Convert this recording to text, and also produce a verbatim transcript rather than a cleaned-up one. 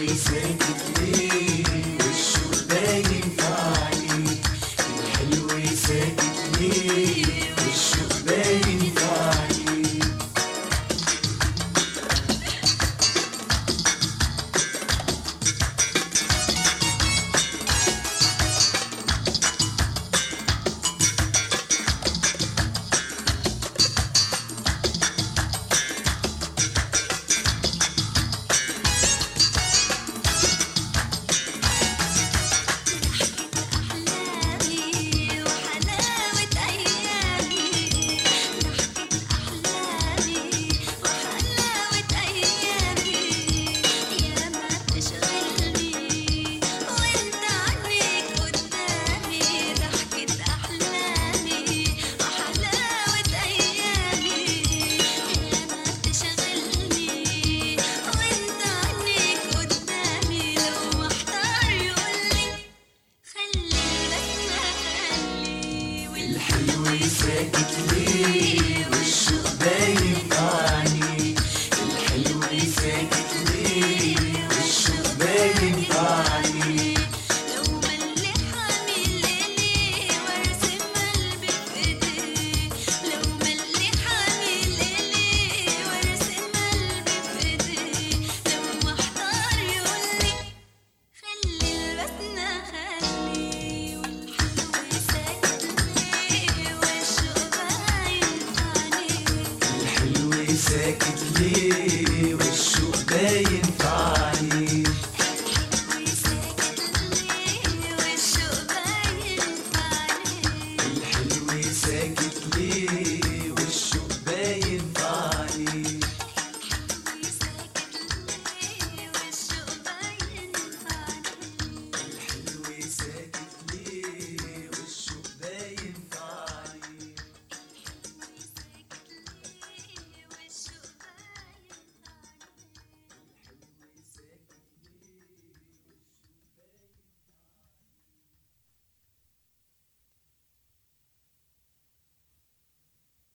ساكت ليه والشوق باين في عينيه. الحلو ساكت ليه والشوق باين في عينيه. الحلو ساكت ليه والشوق باين في عينيه. الحلو ساكت ليه والشوق باين في عينيه. لو ملي حامل ليلي وارسم قلبي في ايديه. لو ملي حامل ليلي وارسم قلبي في ايديه. لو محتار يقولي خلي البسمة خليه. والحلو ساكت ليه والشوق باين في عينيه. الحلو ساكت ليه